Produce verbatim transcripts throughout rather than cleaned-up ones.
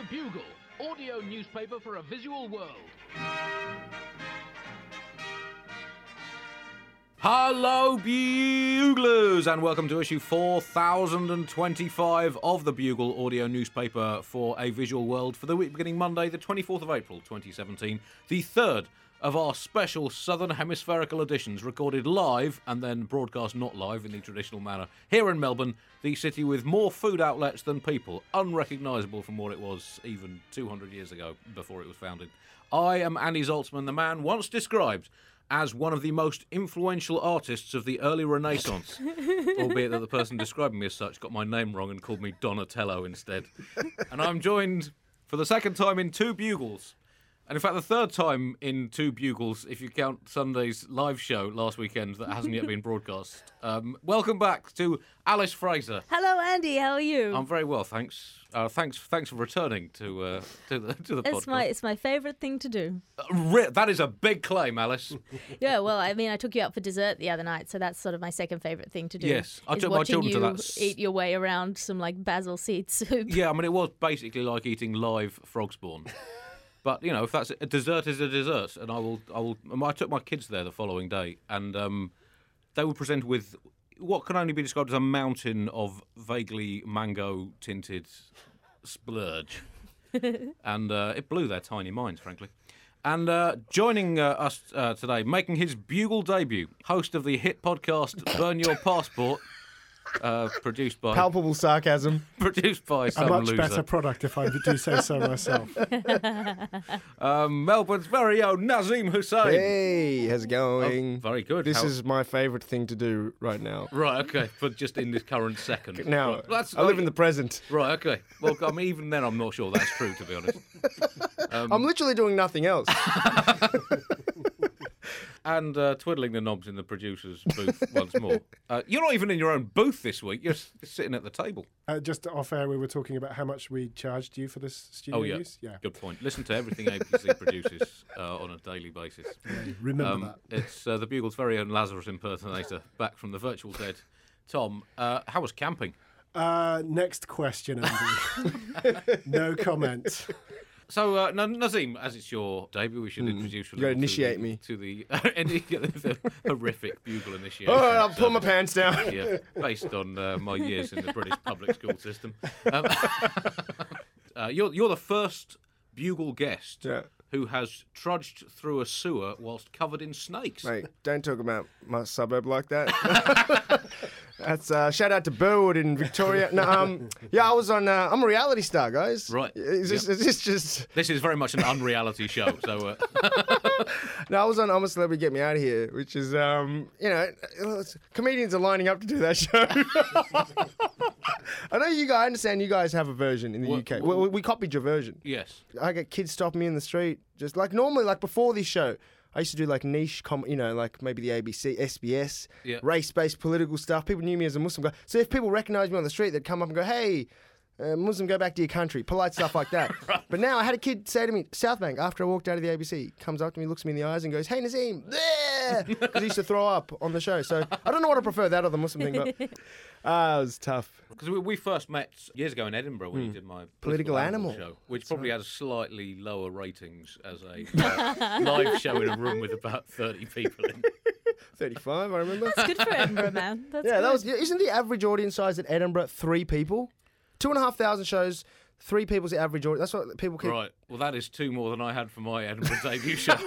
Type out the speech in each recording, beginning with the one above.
Bugle, audio newspaper for a visual world. Hello, Buglers, and welcome to issue four thousand twenty-five of the Bugle audio newspaper for a visual world for the week beginning Monday, the twenty-fourth of April, twenty seventeen, the third of our special Southern Hemispherical editions, recorded live and then broadcast not live in the traditional manner here in Melbourne, the city with more food outlets than people, unrecognisable from what it was even two hundred years ago before it was founded. I am Andy Zaltzman, the man once described as one of the most influential artists of the early Renaissance, albeit that the person describing me as such got my name wrong and called me Donatello instead. And I'm joined for the second time in two Bugles, and in fact the third time in two Bugles, if you count Sunday's live show last weekend that hasn't yet been broadcast. Um, welcome back to Alice Fraser. Hello, Andy. How are you? I'm very well, thanks. Uh, thanks, thanks for returning to uh, to the to the it's podcast. my it's my favourite thing to do. Uh, re- that is a big claim, Alice. Yeah, well, I mean, I took you out for dessert the other night, so that's sort of my second favourite thing to do. Yes, I is took my watching children you to that. s- eat your way around some like basil seed soup. Yeah, I mean, it was basically like eating live frog spawn. But you know, if that's a dessert, is a dessert, and I will, I will. I took my kids there the following day, and um, they were presented with what can only be described as a mountain of vaguely mango-tinted splurge, and uh, it blew their tiny minds, frankly. And uh, joining uh, us uh, today, making his Bugle debut, host of the hit podcast "Burn Your Passport." Uh, produced by Palpable sarcasm. produced by A some much loser. better product, if I do say so myself. Um, Melbourne's very own Nazim Hussain. Hey, how's it going? Oh, very good. This How- is my favourite thing to do right now. right. Okay, but just in this current second. Now, Right, that's I live in the present. right. Okay. Well, I mean, even then, I'm not sure that's true, to be honest. Um, I'm literally doing nothing else. and uh, twiddling the knobs in the producer's booth once more. Uh, you're not even in your own booth this week. You're s- sitting at the table. Uh, just off air, we were talking about how much we charged you for this studio Oh yeah. use. Yeah, Good point. Listen to everything A B C produces uh, on a daily basis. remember Um, that. it's uh, the Bugle's very own Lazarus impersonator, back from the virtual dead. Tom, uh, how was camping? Uh, next question, Andy. No comment. So, uh, Na- Nazim, as it's your debut, we should introduce you. You gotta to initiate the, me. to the, the horrific Bugle initiation. All right, I'll pull my So, pants down. yeah, based on uh, my years in the British public school system. Um, uh, you're you're the first Bugle guest Yeah. who has trudged through a sewer whilst covered in snakes. Mate, don't talk about my suburb like that. That's uh, shout out to Burwood in Victoria. No, um, yeah, I was on. Uh, I'm a reality star, guys. Right. Is this, Yep. is this just? This is very much an unreality show. So, uh, No, I was on I'm a Celebrity, Get Me Out of Here, which is, um, you know, it's- comedians are lining up to do that show. I know you guys. I understand you guys have a version in the What- U K. what- we, we copied your version. yes. I get kids stopping me in the street, just like normally, like before this show. I used to do like niche, com- you know, like maybe the A B C, S B S, Yeah. race-based political stuff. People knew me as a Muslim guy. So if people recognised me on the street, they'd come up and go, "Hey, uh, Muslim, go back to your country." Polite stuff like that. But now I had a kid say to me, Southbank, after I walked out of the A B C, comes up to me, looks me in the eyes and goes, "Hey, Nazim," because he used to throw up on the show. So I don't know what I prefer, that or the Muslim thing, but uh, it was tough. Because we, we first met years ago in Edinburgh when you did my Political Animal. show, which probably has slightly lower ratings as a uh, live show in a room with about thirty people in. thirty-five, I remember. It's good for Edinburgh, man. That's Yeah, good. that was. Isn't the average audience size at Edinburgh three people? Two and a half thousand shows, three people's the average audience. That's what people keep. Right. Well, that is two more than I had for my Edinburgh debut show.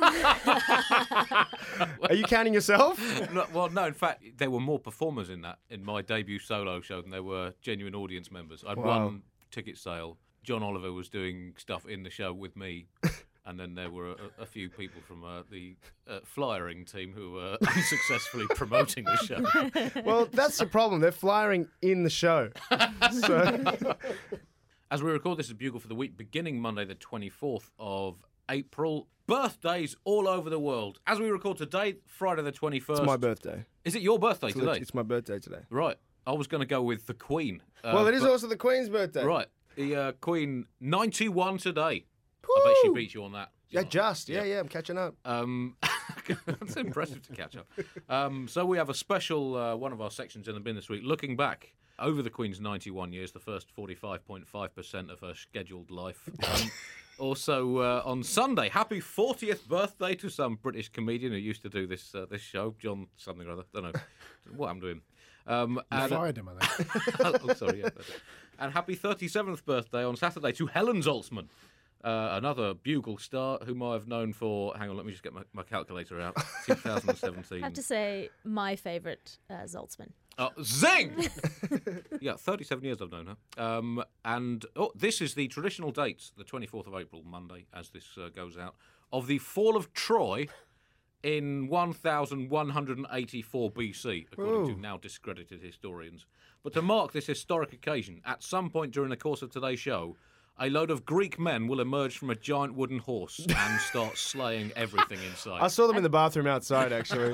Are you counting yourself? No, well, no. In fact, there were more performers in that in my debut solo show than there were genuine audience members. I'd Wow. won ticket sale. John Oliver was doing stuff in the show with me. And then there were a, a few people from uh, the uh, flyering team who were unsuccessfully promoting the show. Well, that's the problem. They're flying in the show. So As we record, this is Bugle for the week beginning Monday, the twenty-fourth of April. Birthdays all over the world. As we record today, Friday the twenty-first. it's my birthday. Is it your birthday It's, today? lit- it's my birthday today. Right. I was going to go with the Queen. Uh, well, it is but- also the Queen's birthday. Right. The uh, Queen, ninety-one today. I bet she Woo! beat you on that. Yeah, just. Yeah, yeah, I'm catching up. Um, that's impressive to catch up. Um, so we have a special, uh, one of our sections in the bin this week, looking back over the Queen's ninety-one years, the first forty-five point five percent of her scheduled life. Um, also, uh, on Sunday, happy fortieth birthday to some British comedian who used to do this uh, this show, John something or other. Don't know what happened to him. Um, You and, fired him, I think. oh, sorry, yeah. That's it. And happy thirty-seventh birthday on Saturday to Helen Zaltzman, uh, another Bugle star whom I've known for, hang on, let me just get my, my calculator out, twenty seventeen. I have to say, my favourite uh, Zaltzman. Oh, zing! Yeah, thirty-seven years I've known her. Um, and oh, this is the traditional date, the twenty-fourth of April, Monday, as this uh, goes out, of the fall of Troy in one thousand one hundred eighty-four B C, according Ooh. to now discredited historians. But to mark this historic occasion, at some point during the course of today's show, a load of Greek men will emerge from a giant wooden horse and start slaying everything in sight. I saw them in the bathroom outside, actually.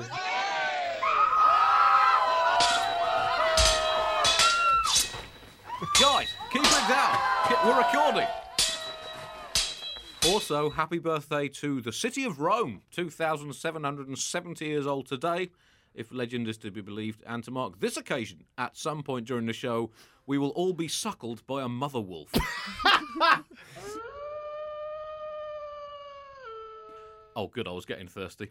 Guys, keep it down. Ke- We're recording. Also, happy birthday to the city of Rome, two thousand seven hundred seventy years old today, if legend is to be believed. And to mark this occasion, at some point during the show, we will all be suckled by a mother wolf. Oh, good, I was getting thirsty.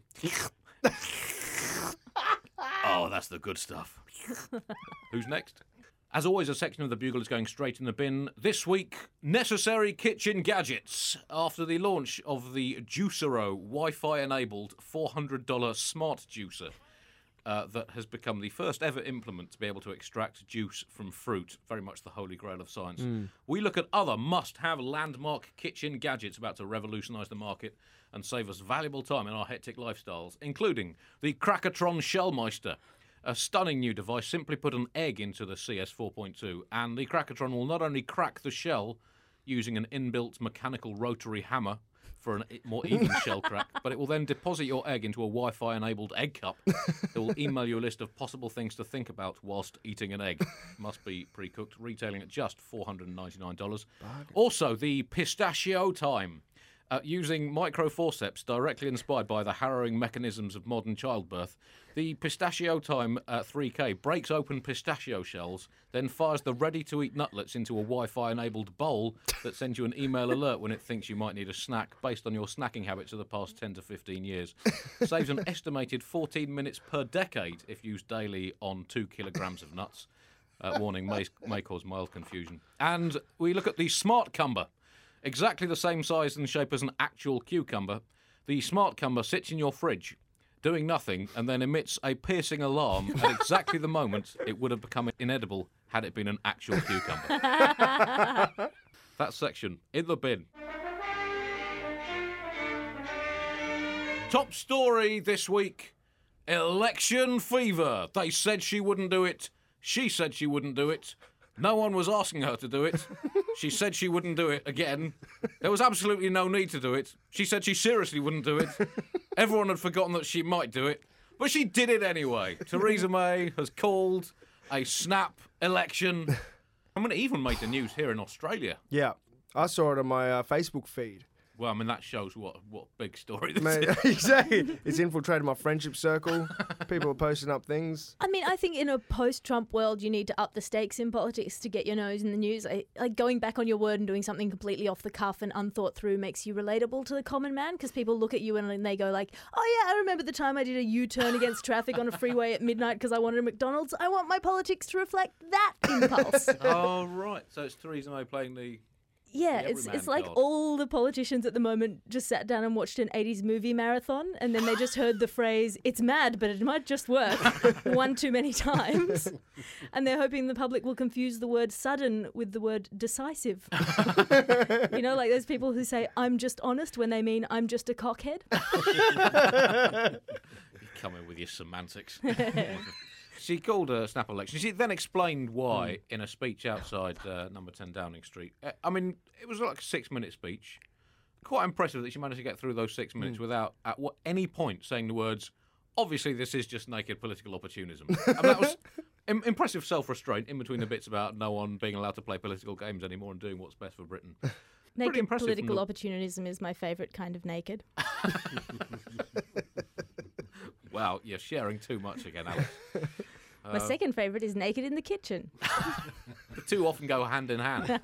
Oh, that's the good stuff. Who's next? As always, a section of the Bugle is going straight in the bin. This week, necessary kitchen gadgets. After the launch of the Juicero Wi-Fi-enabled four hundred dollars smart juicer uh, that has become the first ever implement to be able to extract juice from fruit, very much the holy grail of science, we look at other must-have landmark kitchen gadgets about to revolutionise the market and save us valuable time in our hectic lifestyles, including the Krackatron Shellmeister. A stunning new device. Simply put an egg into the C S four point two, and the Krackatron will not only crack the shell using an inbuilt mechanical rotary hammer for a more even shell crack, but it will then deposit your egg into a Wi-Fi enabled egg cup that will email you a list of possible things to think about whilst eating an egg. Must be pre-cooked, retailing at just four hundred ninety-nine dollars. Also, the Pistachio Time. Uh, using microforceps directly inspired by the harrowing mechanisms of modern childbirth, the Pistachio Time uh, three K breaks open pistachio shells, then fires the ready-to-eat nutlets into a Wi-Fi enabled bowl that sends you an email alert when it thinks you might need a snack based on your snacking habits of the past ten to fifteen years. Saves an estimated fourteen minutes per decade if used daily on two kilograms of nuts. Uh, warning, may, may cause mild confusion. And we look at the Smart Cumber. Exactly the same size and shape as an actual cucumber, the Smart Cumber sits in your fridge, doing nothing, and then emits a piercing alarm at exactly the moment it would have become inedible had it been an actual cucumber. That section, in the bin. Top story this week, election fever. They said she wouldn't do it. She said she wouldn't do it. No one was asking her to do it. She said she wouldn't do it again. There was absolutely no need to do it. She said she seriously wouldn't do it. Everyone had forgotten that she might do it. But she did it anyway. Theresa May has called a snap election. I mean, it even made the news here in Australia. Yeah, I saw it on my uh, Facebook feed. Well, I mean, that shows what what big story this Mate, is. exactly. It's infiltrated my friendship circle. People are posting up things. I mean, I think in a post-Trump world, you need to up the stakes in politics to get your nose in the news. I, like going back on your word and doing something completely off the cuff and unthought through makes you relatable to the common man, because people look at you and they go like, oh yeah, I remember the time I did a U-turn against traffic on a freeway at midnight because I wanted a McDonald's. I want my politics to reflect that impulse. Oh, right. So it's Theresa May playing the... Yeah, The it's everyman it's like card. all the politicians at the moment just sat down and watched an eighties movie marathon, and then they just heard the phrase, it's mad, but it might just work, one too many times. And they're hoping the public will confuse the word sudden with the word decisive. You know, like those people who say, I'm just honest, when they mean, I'm just a cockhead. You come in with your semantics. She called a snap election. She then explained why in a speech outside uh, number ten Downing Street. Uh, I mean, it was like a six-minute speech. Quite impressive that she managed to get through those six minutes without, at what, any point, saying the words, obviously this is just naked political opportunism. And that was im- impressive self-restraint in between the bits about no one being allowed to play political games anymore and doing what's best for Britain. Naked impressive from political the- opportunism is my favourite kind of naked. Wow, you're sharing too much again, Alex. My second favourite is Naked in the Kitchen. The two often go hand in hand.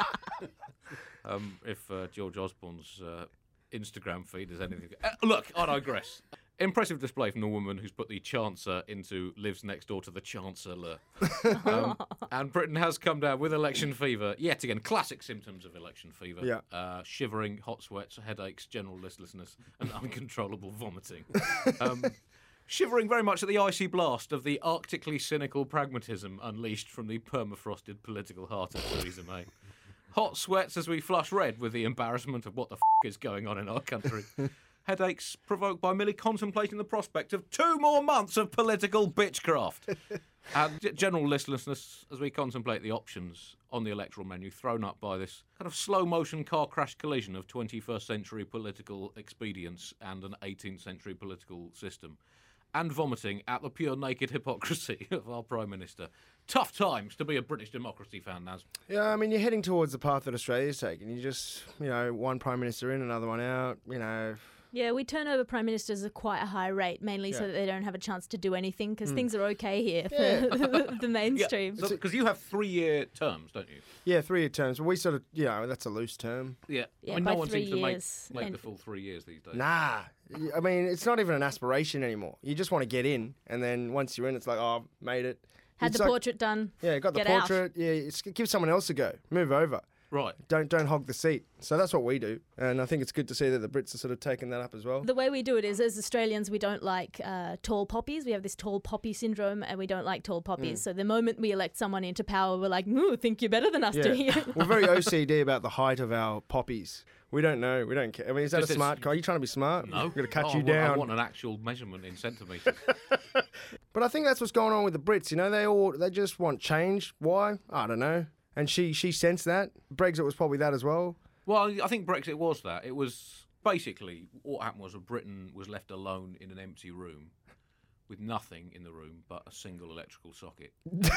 um, if uh, George Osborne's uh, Instagram feed is anything... Uh, look, I digress. Impressive display from the woman who's put the Chancellor into lives next door to the Chancellor. um, and Britain has come down with election fever. Yet again, classic symptoms of election fever. Yeah. Uh, shivering, hot sweats, headaches, general listlessness, and uncontrollable vomiting. Um, shivering very much at the icy blast of the arctically cynical pragmatism unleashed from the permafrosted political heart of Theresa May. Hot sweats as we flush red with the embarrassment of what the f*** is going on in our country. Headaches provoked by merely contemplating the prospect of two more months of political bitchcraft. And g- general listlessness as we contemplate the options on the electoral menu thrown up by this kind of slow-motion car crash collision of twenty-first century political expedience and an eighteenth century political system. And vomiting at the pure naked hypocrisy of our Prime Minister. Tough times to be a British democracy fan, Naz. Yeah, I mean, you're heading towards the path that Australia's taken. You just, you know, one Prime Minister in, another one out, you know... Yeah, we turn over prime ministers at quite a high rate, mainly so Yeah. that they don't have a chance to do anything, because things are okay here for Yeah. the mainstream. Because you have three-year terms, don't you? Yeah, three-year terms. But we sort of, you know, that's a loose term. Yeah. Yeah, I mean, by no one three seems to make, years. make And- the full three years these days. Nah. I mean, it's not even an aspiration anymore. You just want to get in, and then once you're in, it's like, oh, I've made it. Had It's the like- portrait done. Yeah, got the Get out. portrait. Yeah, it's, give someone else a go. Move over. Right. Don't don't hog the seat. So that's what we do, and I think it's good to see that the Brits are sort of taking that up as well. The way we do it is, as Australians, we don't like uh, tall poppies. We have this tall poppy syndrome, and we don't like tall poppies. So the moment we elect someone into power, we're like, "Ooh, think you're better than us, do you?" We're very O C D about the height of our poppies. We don't know. We don't care. I mean, is that Just a it's- smart car? Are you trying to be smart? No. We're going to cut Oh, you I want- down. I want an actual measurement in centimetres. But I think that's what's going on with the Brits. You know, they all they just want change. Why? I don't know. And she she sensed that. Brexit was probably that as well. Well, I think Brexit was that. It was basically what happened was that Britain was left alone in an empty room with nothing in the room but a single electrical socket.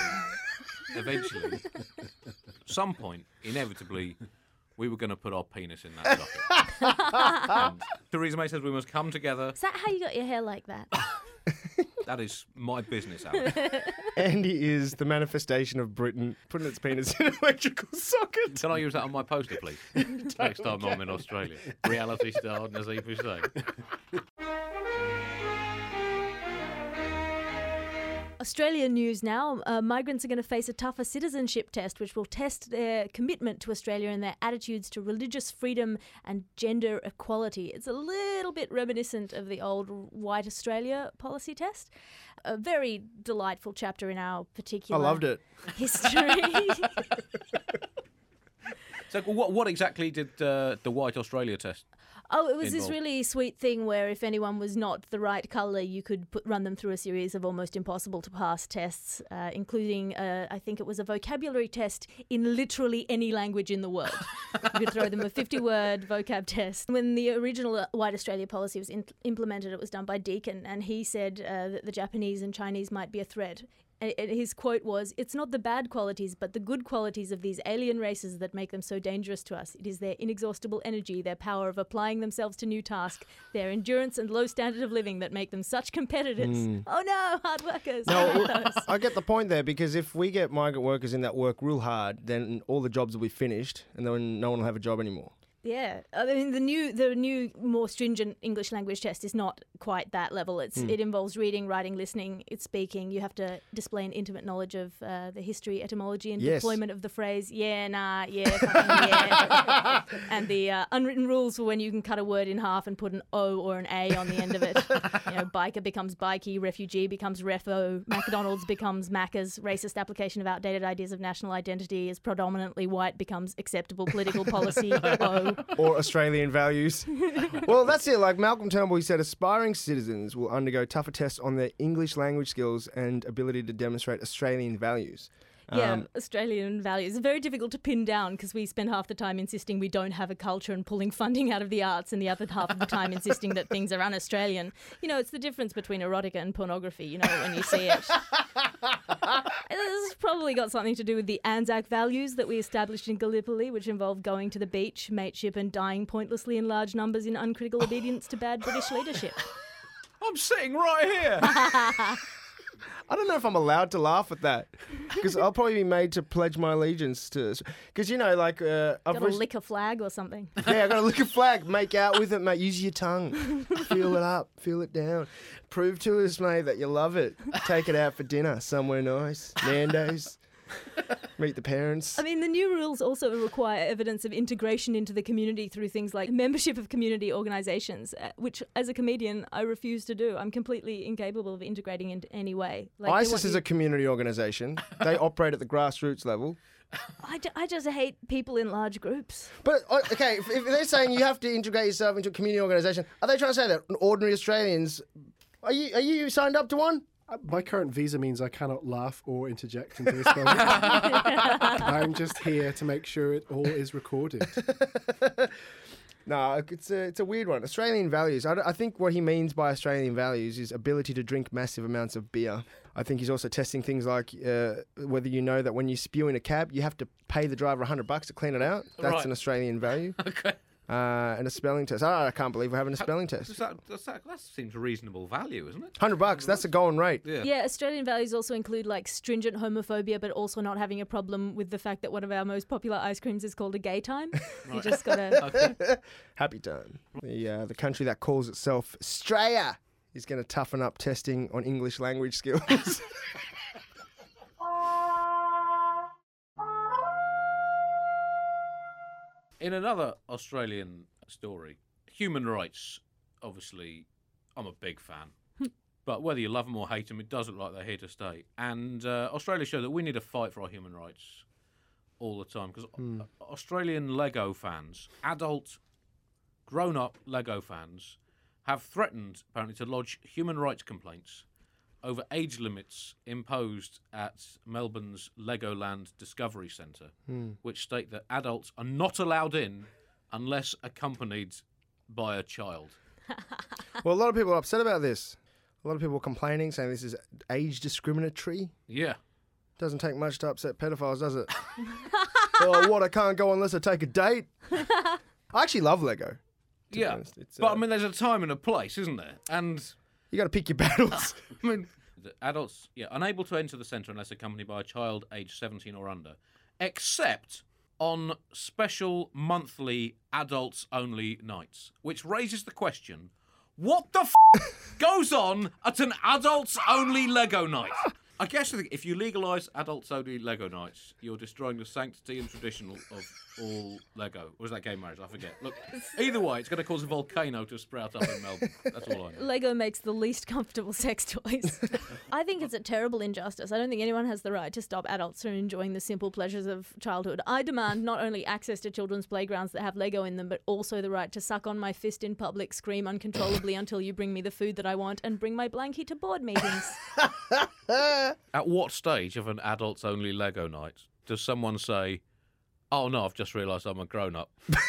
Eventually, at some point, inevitably, we were going to put our penis in that socket. And Theresa May says we must come together. Is that how you got your hair like that? That is my business, Alan. Andy is the manifestation of Britain putting its penis in an electrical socket. Can I use that on my poster, please? Next time I'm in Australia. Reality star Nazif Hussain. Australian news now. Uh, migrants are going to face a tougher citizenship test, which will test their commitment to Australia and their attitudes to religious freedom and gender equality. It's a little bit reminiscent of the old White Australia policy test. A very delightful chapter in our I particular loved it. history. So, what, what exactly did uh, the White Australia test? Oh, it was this Involved. really sweet thing where if anyone was not the right colour, you could put, run them through a series of almost impossible to pass tests, uh, including, uh, I think it was a vocabulary test in literally any language in the world. You could throw them a fifty-word vocab test. When the original White Australia policy was in- implemented, it was done by Deakin, and he said uh, that the Japanese and Chinese might be a threat. And and his quote was, "It's not the bad qualities, but the good qualities of these alien races that make them so dangerous to us. It is their inexhaustible energy, their power of applying themselves to new tasks, their endurance and low standard of living that make them such competitors." Oh no, hard workers. I No, hate those. I get the point there, because if we get migrant workers in that work real hard, then all the jobs will be finished, and then no one will have a job anymore. Yeah, I mean the new, the new, more stringent English language test is not quite that level. It's it involves reading, writing, listening, it's speaking. You have to display an intimate knowledge of uh, the history, etymology, and Yes. deployment of the phrase "yeah, nah, yeah, fucking yeah," and the uh, unwritten rules for when you can cut a word in half and put an O or an A on the end of it. You know, biker becomes bikey, refugee becomes refo, McDonald's becomes Macca's, racist application of outdated ideas of national identity is predominantly white becomes acceptable political policy. O. Or Australian values. Well, that's it. Like Malcolm Turnbull, he said, aspiring citizens will undergo tougher tests on their English language skills and ability to demonstrate Australian values. Yeah, Um, Australian values. It's very difficult to pin down because we spend half the time insisting we don't have a culture and pulling funding out of the arts, and the other half of the time insisting that things are un-Australian. You know, it's the difference between erotica and pornography, you know, when you see it. This has probably got something to do with the Anzac values that we established in Gallipoli, which involve going to the beach, mateship, and dying pointlessly in large numbers in uncritical obedience to bad British leadership. I'm sitting right here. I don't know if I'm allowed to laugh at that because I'll probably be made to pledge my allegiance to. Because you know, like uh, I've Gotta rec- lick a flag or something. yeah, I got to lick a flag, make out with it, mate. Use your tongue, feel it up, feel it down. Prove to us, mate, that you love it. Take it out for dinner somewhere nice, Nando's. Meet the parents. I mean, the new rules also require evidence of integration into the community through things like membership of community organisations, uh, which, as a comedian, I refuse to do. I'm completely incapable of integrating in any way. Like, they ISIS want is you- a community organisation. They operate at the grassroots level. I, ju- I just hate people in large groups. But, uh, okay, if, if they're saying you have to integrate yourself into a community organisation, are they trying to say that ordinary Australians... Are you, are you signed up to one? Uh, My current visa means I cannot laugh or interject into this moment. I'm just here to make sure it all is recorded. No, it's a, it's a weird one. Australian values. I, don't- I think what he means by Australian values is ability to drink massive amounts of beer. I think he's also testing things like uh, whether you know that when you spew in a cab, you have to pay the driver one hundred bucks to clean it out. That's Right. an Australian value. Okay. Uh, and a spelling test. I, I can't believe we're having a spelling test. Does that, does that, that seems a reasonable value, isn't it? one hundred bucks, that's a going rate. Yeah. Yeah, Australian values also include like stringent homophobia, but also not having a problem with the fact that one of our most popular ice creams is called a gay time. You just gotta. Okay. Happy time. The, uh, the country that calls itself Australia is going to toughen up testing on English language skills. In another Australian story, human rights, obviously, I'm a big fan. But whether you love them or hate them, it does look like they're here to stay. And uh, Australia showed that we need to fight for our human rights all the time. Because Australian Lego fans, adult, grown-up Lego fans, have threatened, apparently, to lodge human rights complaints over age limits imposed at Melbourne's Legoland Discovery Centre, which state that adults are not allowed in unless accompanied by a child. Well, a lot of people are upset about this. A lot of people are complaining, saying this is age discriminatory. Yeah. Doesn't take much to upset pedophiles, does it? Oh, what? I can't go unless I take a date. I actually love Lego. to be Yeah. honest. It's, But, uh, I mean, there's a time and a place, isn't there? And, You got to pick your battles. I mean, the adults, yeah, unable to enter the centre unless accompanied by a child aged seventeen or under, except on special monthly adults-only nights, which raises the question, what the f*** goes on at an adults-only Lego night? I guess if you legalise adults-only Lego nights, you're destroying the sanctity and tradition of all Lego. Or is that gay marriage? I forget. Look, either way, it's going to cause a volcano to sprout up in Melbourne. That's all I know. Lego makes the least comfortable sex toys. I think it's a terrible injustice. I don't think anyone has the right to stop adults from enjoying the simple pleasures of childhood. I demand not only access to children's playgrounds that have Lego in them, but also the right to suck on my fist in public, scream uncontrollably until you bring me the food that I want, and bring my blankie to board meetings. At what stage of an adults-only Lego night does someone say, oh no, I've just realised I'm a grown-up?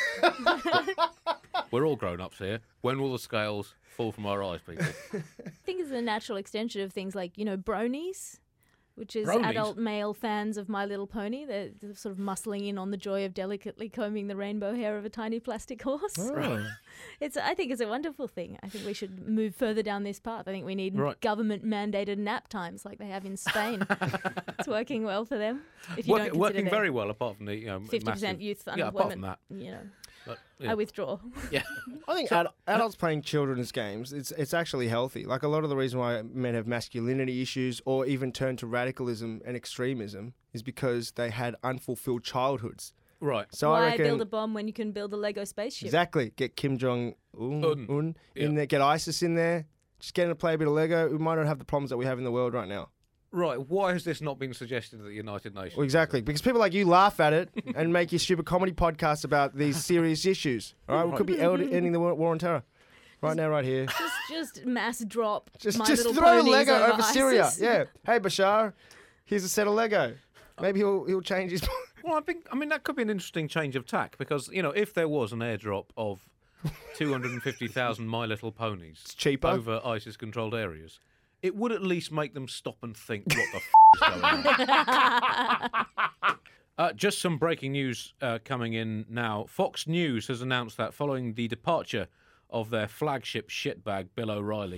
We're all grown-ups here. When will the scales fall from our eyes, people? I think it's a natural extension of things like, you know, bronies, which is Bronies? adult male fans of My Little Pony. They're they're sort of muscling in on the joy of delicately combing the rainbow hair of a tiny plastic horse. Oh. It's. I think it's a wonderful thing. I think we should move further down this path. I think we need Right. government-mandated nap times like they have in Spain. It's working well for them. If you Work- don't consider working very very well, apart from the you know, fifty percent massive- youth Yeah, apart from unemployment. that. You know, But, yeah. I withdraw. yeah. I think ad- adults playing children's games, it's it's actually healthy. Like a lot of the reason why men have masculinity issues or even turn to radicalism and extremism is because they had unfulfilled childhoods. Right. So I Why reckon build a bomb when you can build a Lego spaceship? exactly get Kim Jong Un, Un. Un Yeah. in there, get ISIS in there. Just get him to play a bit of Lego. We might not have the problems that we have in the world right now. Right. Why has this not been suggested at the United Nations? Well, exactly, because people like you laugh at it and make your stupid comedy podcasts about these serious issues. All right, we could be eld- ending the war, war on terror right now, right here. Just, just mass drop. Just, My just Little throw Ponies Lego over, over Syria. ISIS. Yeah. Hey, Bashar, here's a set of Lego. Maybe he'll he'll change his. Well, I think I mean that could be an interesting change of tack because you know if there was an airdrop of two hundred fifty thousand My Little Ponies It's cheaper. over ISIS-controlled areas, it would at least make them stop and think what the f- is going on. Uh, just some breaking news uh, coming in now. Fox News has announced that following the departure of their flagship shitbag, Bill O'Reilly,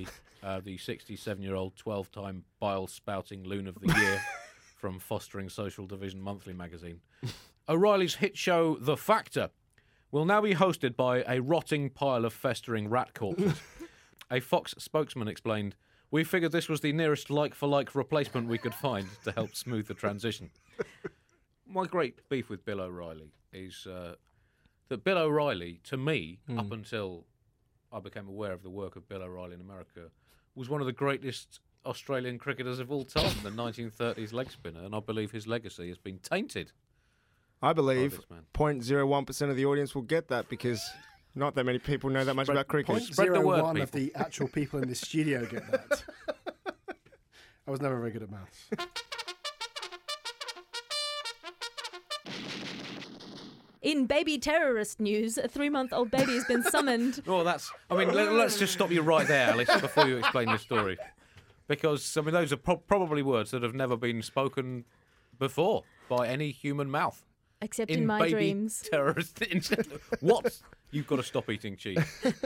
uh, the sixty-seven-year-old twelve-time bile-spouting loon of the year from Fostering Social Division Monthly magazine. O'Reilly's hit show The Factor will now be hosted by a rotting pile of festering rat corpses. A Fox spokesman explained, "We figured this was the nearest like-for-like replacement we could find to help smooth the transition." My great beef with Bill O'Reilly is uh, that Bill O'Reilly, to me, mm. up until I became aware of the work of Bill O'Reilly in America, was one of the greatest Australian cricketers of all time, the nineteen thirties leg spinner, and I believe his legacy has been tainted. I believe zero point zero one percent of the audience will get that because not that many people know that much Spread, about cricket. Spread the word, one people. Of the actual people in this studio get that. I was never very good at maths. In baby terrorist news, a three-month-old baby has been summoned. Oh, that's... I mean, let, let's just stop you right there, Alice, before you explain the story. Because, I mean, those are pro- probably words that have never been spoken before by any human mouth. Except in, in my baby dreams. Terrorist. What? You've got to stop eating cheese.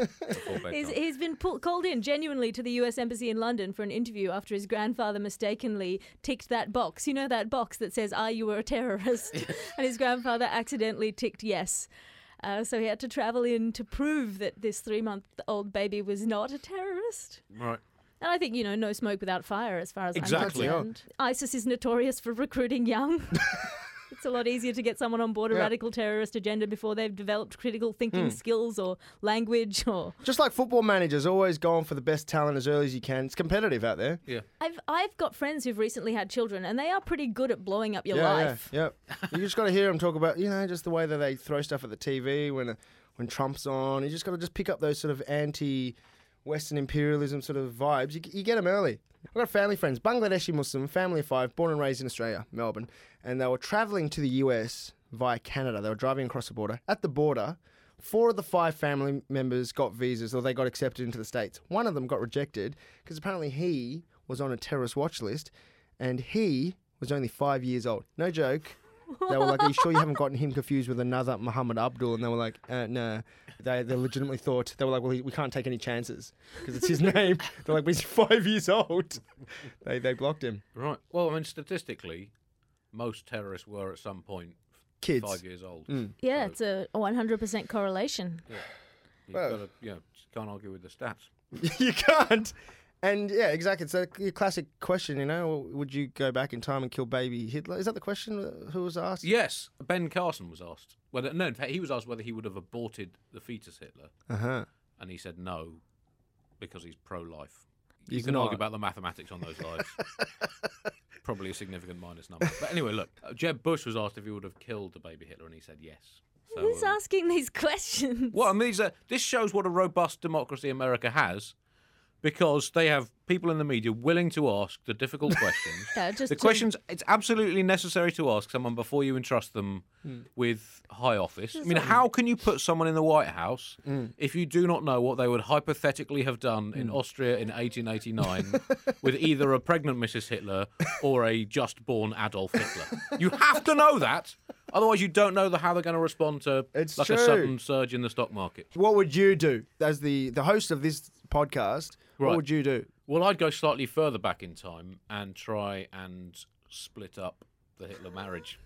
He's, he's been pull, called in genuinely to the U S Embassy in London for an interview after his grandfather mistakenly ticked that box. You know that box that says, "Are you a terrorist?" And his grandfather accidentally ticked yes. Uh, so he had to travel in to prove that this three-month-old baby was not a terrorist. Right. And I think, you know, no smoke without fire as far as exactly. I'm concerned. ISIS is notorious for recruiting young. It's a lot easier to get someone on board a yeah. radical terrorist agenda before they've developed critical thinking mm. skills or language or... Just like football managers, always going for the best talent as early as you can. It's competitive out there. Yeah. I've I've got friends who've recently had children and they are pretty good at blowing up your yeah, life. Yeah, yeah. You just got to hear them talk about, you know, just the way that they throw stuff at the T V when, when Trump's on. You just got to just pick up those sort of anti-Western imperialism sort of vibes. You, you get them early. I've got family friends, Bangladeshi Muslim, family of five, born and raised in Australia, Melbourne, and they were travelling to the U S via Canada. They were driving across the border. At the border, four of the five family members got visas or they got accepted into the States. One of them got rejected because apparently he was on a terrorist watch list and he was only five years old. No joke. They were like, "Are you sure you haven't gotten him confused with another Muhammad Abdul?" And they were like, uh, "No." They they legitimately thought, they were like, "Well, we can't take any chances because it's his name." They're like, "But he's five years old." They they blocked him. Right. Well, I mean, statistically, most terrorists were at some point Kids. five years old. Mm. Yeah, So, it's a one hundred percent correlation. Yeah. You've Well- got to, you know, just can't argue with the stats. You can't. And yeah, exactly. It's a your classic question, you know. Would you go back in time and kill baby Hitler? Is that the question who was asked? Yes, Ben Carson was asked. Whether, no, in fact, he was asked whether he would have aborted the fetus Hitler, Uh huh. and he said no, because he's pro-life. He's you can not. argue about the mathematics on those lives. Probably a significant minus number. But anyway, look, uh, Jeb Bush was asked if he would have killed the baby Hitler, and he said yes. So, Who's um, asking these questions? well, I mean, these are, this shows what a robust democracy America has, because they have people in the media willing to ask the difficult questions. Yeah, just the to- questions it's absolutely necessary to ask someone before you entrust them with high office. I mean, how can you put someone in the White House if you do not know what they would hypothetically have done in Austria in eighteen eighty-nine with either a pregnant Missus Hitler or a just-born Adolf Hitler? You have to know that. Otherwise, you don't know the, how they're going to respond to It's like a true. sudden surge in the stock market. What would you do as the the host of this podcast? What Right. would you do? Well, I'd go slightly further back in time and try and split up the Hitler marriage.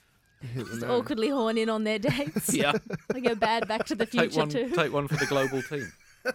Just awkwardly horn in on their dates. Yeah, I go bad Back to the take Future one, too. take one for the global team.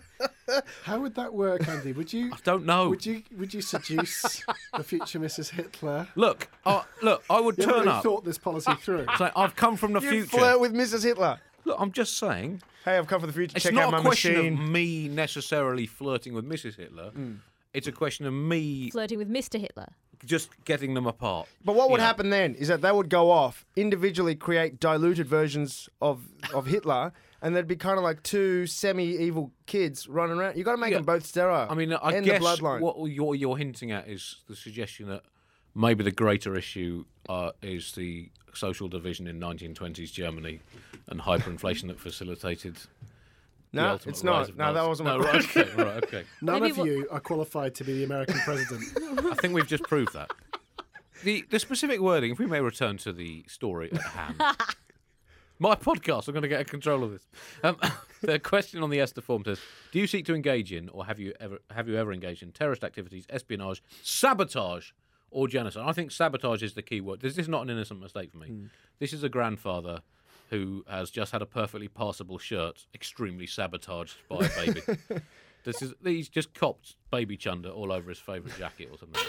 How would that work, Andy? Would you I don't know. would you would you seduce the future Missus Hitler? Look, uh, look, I would You haven't turn really up. thought this policy through. Say, I've come from the You future. flirt with Missus Hitler. Look, I'm just saying. Hey, I've come for the future. It's Check out not my a question machine. of me necessarily flirting with Missus Hitler. It's a question of me Flirting with Mister Hitler. just getting them apart. But what would You know. happen then is that they would go off, individually create diluted versions of, of Hitler, and there'd be kind of like two semi-evil kids running around. You got to make Yeah. them both sterile. I mean, I End guess the bloodline. what you're, you're hinting at is the suggestion that maybe the greater issue uh, is the social division in nineteen twenties Germany and hyperinflation that facilitated. the No, ultimate it's rise not. of No, Nazi- that wasn't No, my right, okay, right, okay. None Maybe of what- you are qualified to be the American president. I think we've just proved that. The the specific wording, if we may return to the story at hand. My podcast. I'm going to get control of this. Um, the question on the Esther form says: do you seek to engage in, or have you ever have you ever engaged in terrorist activities, espionage, sabotage, or genocide? I think sabotage is the key word. This is not an innocent mistake for me. Mm. This is a grandfather who has just had a perfectly passable shirt extremely sabotaged by a baby. This is he's just copped baby chunder all over his favourite jacket or something.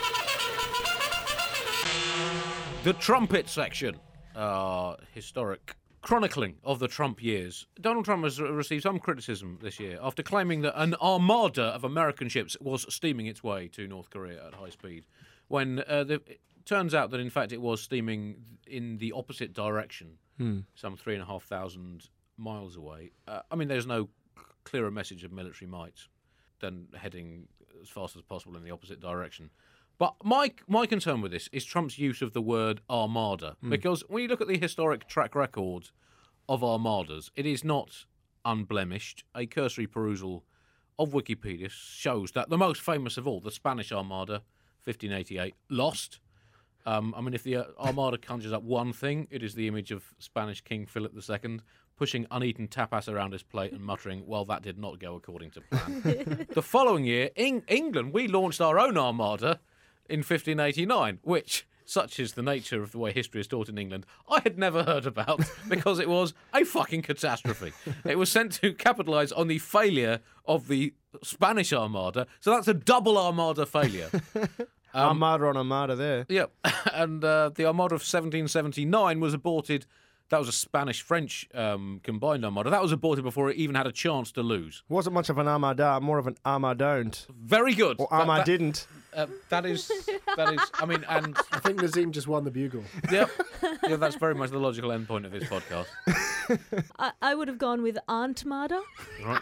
The trumpet section. Uh, historic chronicling of the Trump years. Donald Trump has received some criticism this year after claiming that an armada of American ships was steaming its way to North Korea at high speed, when uh, the, it turns out that in fact it was steaming in the opposite direction, hmm. some three and a half thousand miles away. Uh, I mean, there's no clearer message of military might than heading as fast as possible in the opposite direction. But my my concern with this is Trump's use of the word armada, mm. because when you look at the historic track record of armadas, it is not unblemished. A cursory perusal of Wikipedia shows that the most famous of all, the Spanish Armada, fifteen eighty-eight, lost. Um, I mean, if the uh, Armada conjures up one thing, it is the image of Spanish King Philip the Second pushing uneaten tapas around his plate and muttering, well, that did not go according to plan. The following year, in England, we launched our own Armada in fifteen eighty-nine, which, such is the nature of the way history is taught in England, I had never heard about because it was a fucking catastrophe. It was sent to capitalise on the failure of the Spanish Armada, so that's a double Armada failure. Um, armada on Armada there. Yep, and uh, the Armada of seventeen seventy-nine was aborted. That was a Spanish-French um, combined Armada. That was aborted before it even had a chance to lose. Wasn't much of an Armada, more of an Armadon't. Very good. Or Arma that, that, didn't. Uh, that is, that is. I mean, and I think Nazim just won the bugle. Yep. Yeah, that's very much the logical endpoint of this podcast. I, I would have gone with Aunt Marda. Right.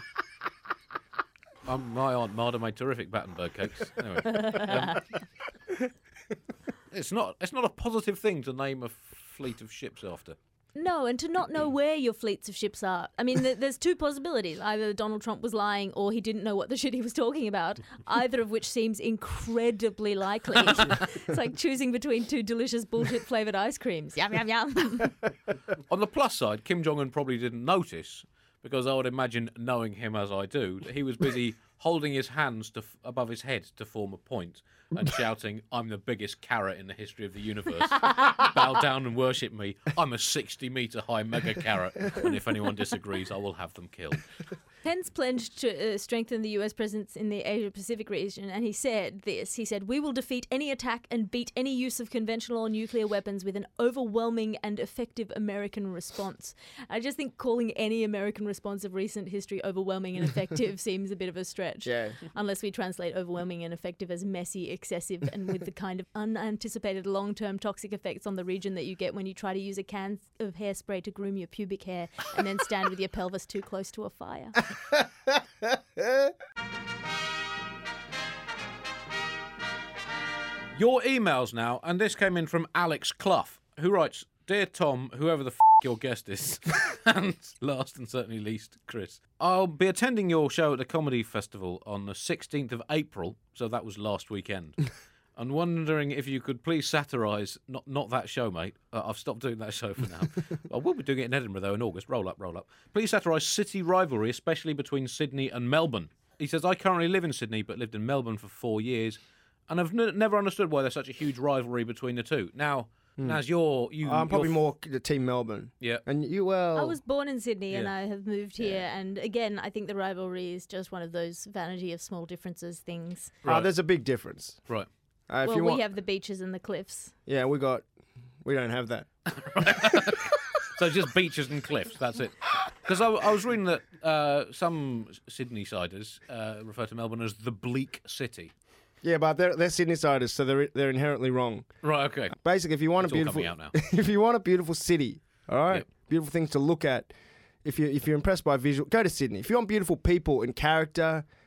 Um, my Aunt Marda made terrific Battenberg cakes. Anyway, um, it's not. It's not a positive thing to name a fleet of ships after. No, and to not know where your fleets of ships are. I mean, th- there's two possibilities. Either Donald Trump was lying or he didn't know what the shit he was talking about, either of which seems incredibly likely. It's like choosing between two delicious bullshit-flavoured ice creams. Yum, yum, yum. On the plus side, Kim Jong-un probably didn't notice, because I would imagine, knowing him as I do, that he was busy holding his hands to f- above his head to form a point and shouting, I'm the biggest carrot in the history of the universe. Bow down and worship me. I'm a sixty-metre high mega carrot, and if anyone disagrees, I will have them killed. Pence pledged to uh, strengthen the U S presence in the Asia-Pacific region, and he said this. He said, we will defeat any attack and beat any use of conventional or nuclear weapons with an overwhelming and effective American response. I just think calling any American response of recent history overwhelming and effective seems a bit of a stretch. Yeah. Unless we translate overwhelming and effective as messy, excessive, and with the kind of unanticipated long-term toxic effects on the region that you get when you try to use a can of hairspray to groom your pubic hair and then stand with your pelvis too close to a fire. Your emails now, and this came in from Alex Clough, who writes, Dear Tom, whoever the f*** your guest is, and last and certainly least, Chris, I'll be attending your show at the Comedy Festival on the sixteenth of April, so that was last weekend. I'm wondering if you could please satirise, not not that show, mate. Uh, I've stopped doing that show for now. I will be doing it in Edinburgh, though, in August. Roll up, roll up. Please satirise city rivalry, especially between Sydney and Melbourne. He says, I currently live in Sydney, but lived in Melbourne for four years, and I've n- never understood why there's such a huge rivalry between the two. Now, mm. as you're... You, I'm probably you're... more the team Melbourne. Yeah. And you, well... I was born in Sydney Yeah. and I have moved here. Yeah. And again, I think the rivalry is just one of those vanity of small differences things. Right. Oh, there's a big difference. Right. Uh, if well, you we want... have the beaches and the cliffs. Yeah, we got... We don't have that. So just beaches and cliffs, that's it. Because I, I was reading that uh, some Sydney-siders uh, refer to Melbourne as the bleak city. Yeah, but they're they're Sydney-siders, so they're they're inherently wrong. Right, okay. Basically, if you want It's a all beautiful... coming out now. if you want a beautiful city, all right? Yep. Beautiful things to look at. If, you, if you're impressed by visual, go to Sydney. If you want beautiful people and character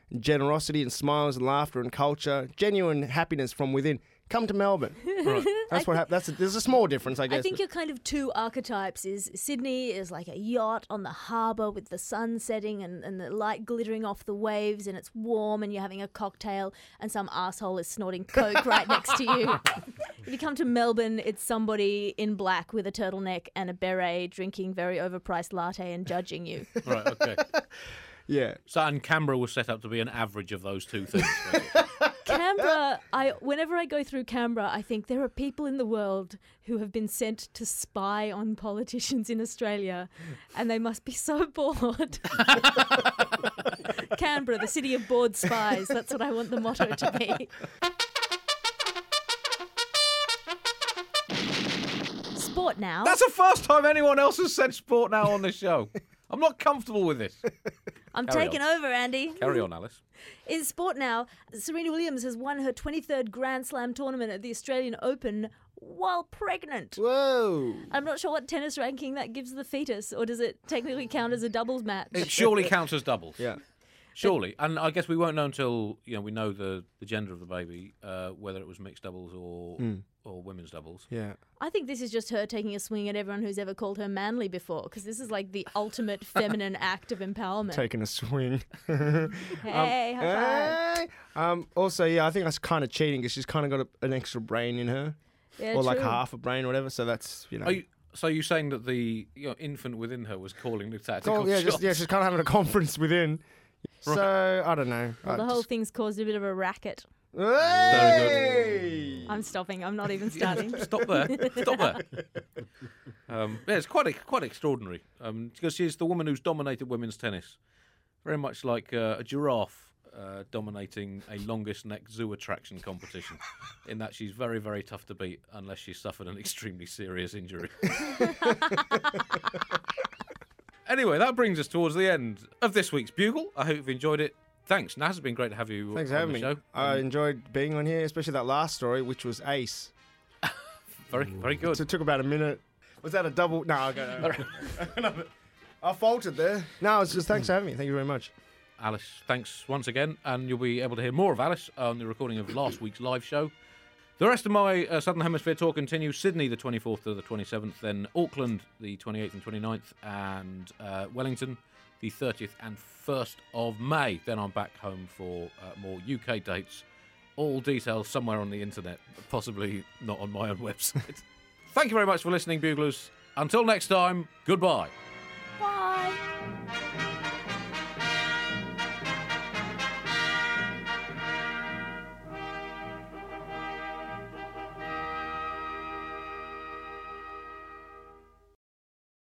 generosity and smiles and laughter and culture, genuine happiness from within. Come to Melbourne. Right. That's what happened. That's a, there's a small difference, I guess. I think but- you're kind of two archetypes. Is Sydney is like a yacht on the harbour with the sun setting and, and the light glittering off the waves, and it's warm and you're having a cocktail and some asshole is snorting coke right next to you. If you come to Melbourne, it's somebody in black with a turtleneck and a beret drinking very overpriced latte and judging you. Right, okay. yeah. So, and Canberra was set up to be an average of those two things. basically. Canberra, I whenever I go through Canberra, I think there are people in the world who have been sent to spy on politicians in Australia, and they must be so bored. Canberra, the city of bored spies. That's what I want the motto to be. Sport now. That's the first time anyone else has said sport now on this show. I'm not comfortable with this. I'm Carry taking on. over, Andy. Carry on, Alice. In sport now, Serena Williams has won her twenty-third Grand Slam tournament at the Australian Open while pregnant. Whoa. I'm not sure what tennis ranking that gives the fetus, or does it technically count as a doubles match? It surely counts as doubles. Yeah. Surely. And I guess we won't know until, you know, we know the, the gender of the baby, uh, whether it was mixed doubles or Mm. or women's doubles. Yeah. I think this is just her taking a swing at everyone who's ever called her manly before, because this is like the ultimate feminine act of empowerment. Taking a swing. Hey, high five. Hey. Um, also, yeah, I think that's kind of cheating because she's kind of got a, an extra brain in her. Yeah, or like true. half a brain or whatever. So that's, you know. Are you, so you're saying that the you know, infant within her was calling the tactical Oh, yeah, shots? just, yeah, she's kind of having a conference within. So, I don't know. Well, I the whole just- thing's caused a bit of a racket. Hey! I'm stopping. I'm not even Yeah, starting. Stop there. Stop there. Um, yeah, it's quite quite extraordinary um, because she's the woman who's dominated women's tennis, very much like uh, a giraffe uh, dominating a longest neck zoo attraction competition, in that she's very very tough to beat unless she's suffered an extremely serious injury. Anyway, that brings us towards the end of this week's Bugle. I hope you've enjoyed it. Thanks, Naz. It's been great to have you Thanks on for having the me. show. I Um, enjoyed being on here, especially that last story, which was ace. very very good. So it took about a minute. Was that a double? No, I'll go. No. I faltered there. No, it's just thanks for having me. Thank you very much. Alice, thanks once again, and you'll be able to hear more of Alice on the recording of last week's live show. The rest of my uh, Southern Hemisphere tour continues. Sydney, the twenty-fourth to the twenty-seventh, then Auckland, the twenty-eighth and twenty-ninth, and uh, Wellington, the thirtieth and first of May. Then I'm back home for uh, more U K dates. All details somewhere on the internet, possibly not on my own website. Thank you very much for listening, Buglers. Until next time, goodbye. Bye.